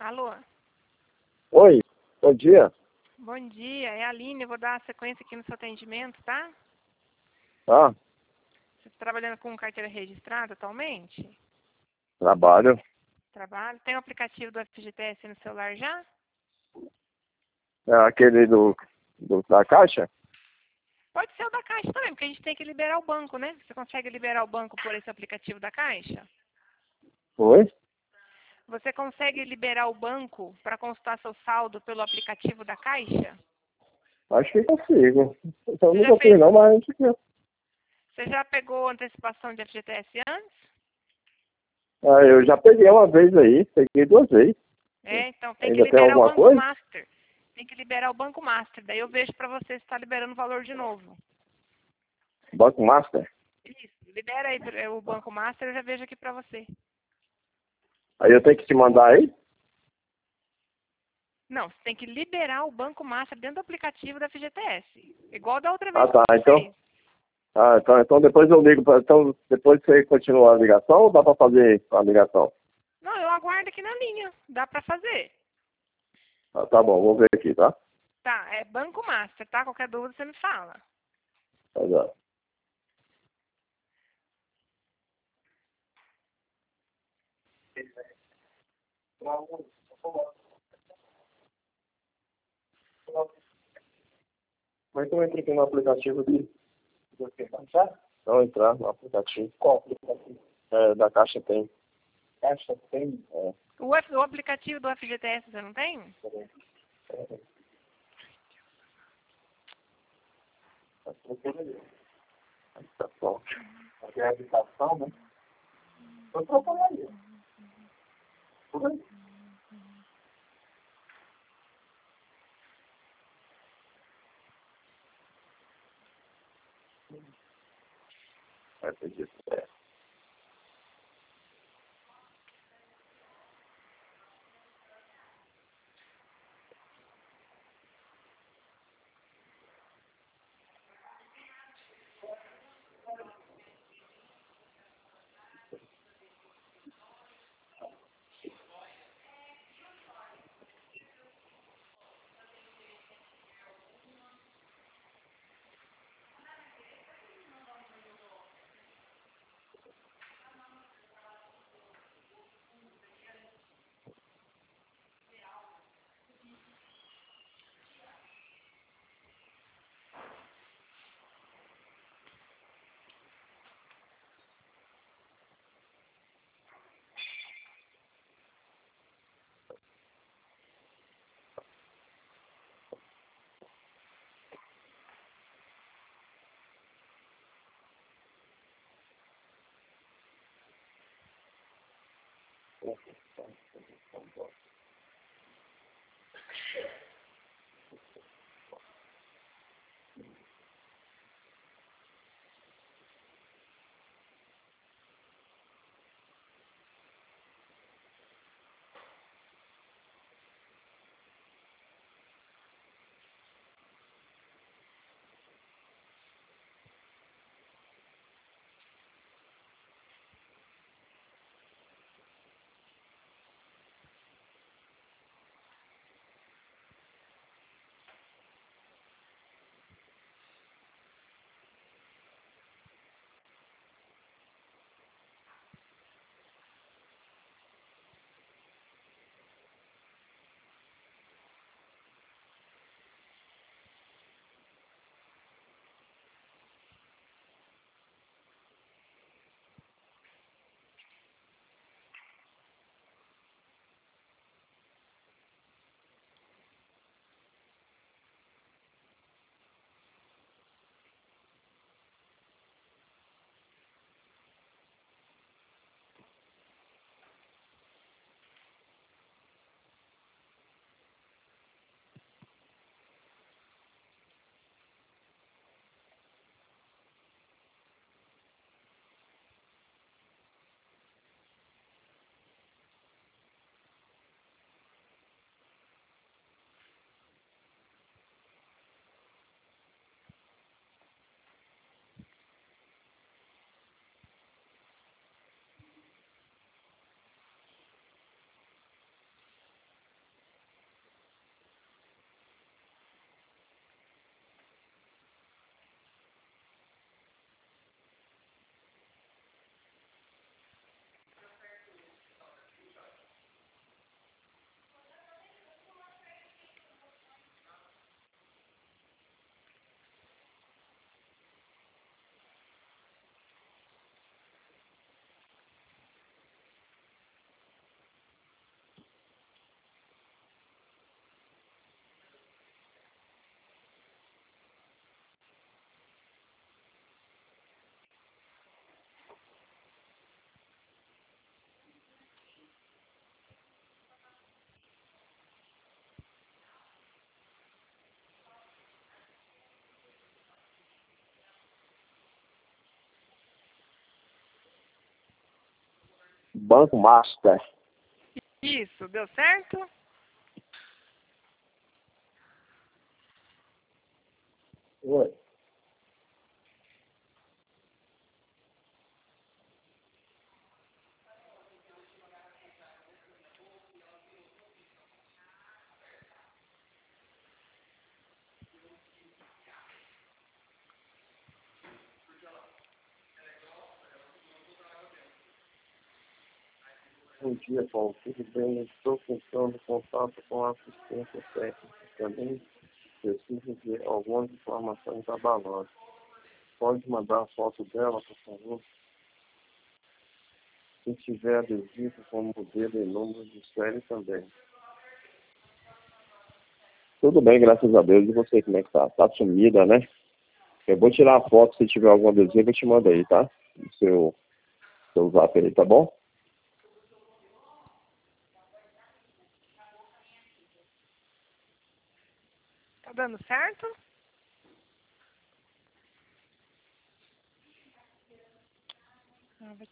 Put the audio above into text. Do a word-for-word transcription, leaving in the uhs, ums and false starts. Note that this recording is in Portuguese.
Alô? Oi, bom dia. Bom dia, é a Aline, eu vou dar a sequência aqui no seu atendimento, tá? Ah, Você está trabalhando com carteira registrada atualmente? trabalho. Trabalho. Tem o aplicativo do F G T S no celular já? É aquele do, do da caixa? Pode ser o da Caixa também, porque a gente tem que liberar o banco, né? Você consegue liberar o banco por esse aplicativo da Caixa? Oi? Você consegue liberar o banco para consultar seu saldo pelo aplicativo da Caixa? Acho que consigo. Eu Você já nunca fiz fez? não, mas acho que... Você já pegou antecipação de F G T S antes? Ah, eu já peguei uma vez aí, peguei duas vezes. É, então tem que Ainda tem liberar o alguma Banco coisa? Master. Tem que liberar o Banco Master. Daí eu vejo para você se está liberando o valor de novo. Banco Master? Isso, libera aí o Banco Master, eu já vejo aqui para você. Aí eu tenho que te mandar aí? Não, você tem que liberar o Banco Master dentro do aplicativo da F G T S. Igual da outra Ah, vez que tá. você Então, fez. ah, então, então depois eu ligo. Pra, então depois você continua a ligação ou dá pra fazer a ligação? Não, eu aguardo aqui na linha. Dá para fazer. Ah, tá bom, vou ver aqui, tá? Tá, é Banco Master, tá? Qualquer dúvida você me fala. Tá já. Mas então entra aqui no aplicativo de... Não entrar no aplicativo. Qual aplicativo? É, da Caixa tem. Caixa tem? É. O, F- o aplicativo do F G T S você não tem? Tá bom. Aqui é a habitação, né? Eu procuro aí. Tudo aí. Vai pedir. É. Banco Master. Isso, deu certo? Oi. Bom dia, Paulo. Tudo bem? Estou tentando contato com a assistência técnica. Também preciso de algumas informações da balança. Pode mandar a foto dela, por favor? Se tiver adesivo com modelo e número de série também. Tudo bem, graças a Deus. E você, como é que tá? Tá sumida, né? Eu vou tirar a foto, se tiver algum adesivo, eu te mando aí, tá? No seu, seu zap aí, tá bom? Tá dando certo? Ah, vou